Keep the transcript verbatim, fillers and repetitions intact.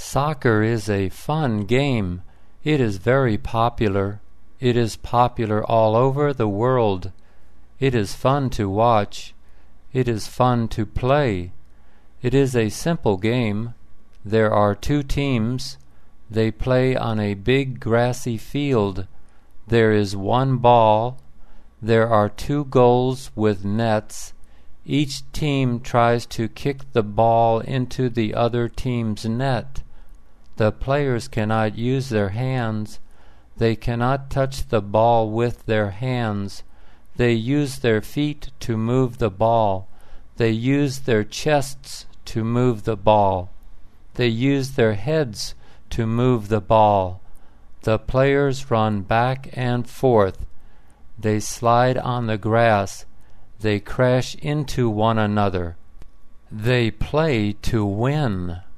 Soccer is a fun game. It is very popular. It is popular all over the world. It is fun to watch. It is fun to play. It is a simple game. There are two teams. They play on a big grassy field. There is one ball. There are two goals with nets. Each team tries to kick the ball into the other team's net. The players cannot use their hands. They cannot touch the ball with their hands. They use their feet to move the ball. They use their chests to move the ball. They use their heads to move the ball. The players run back and forth. They slide on the grass. They crash into one another. They play to win.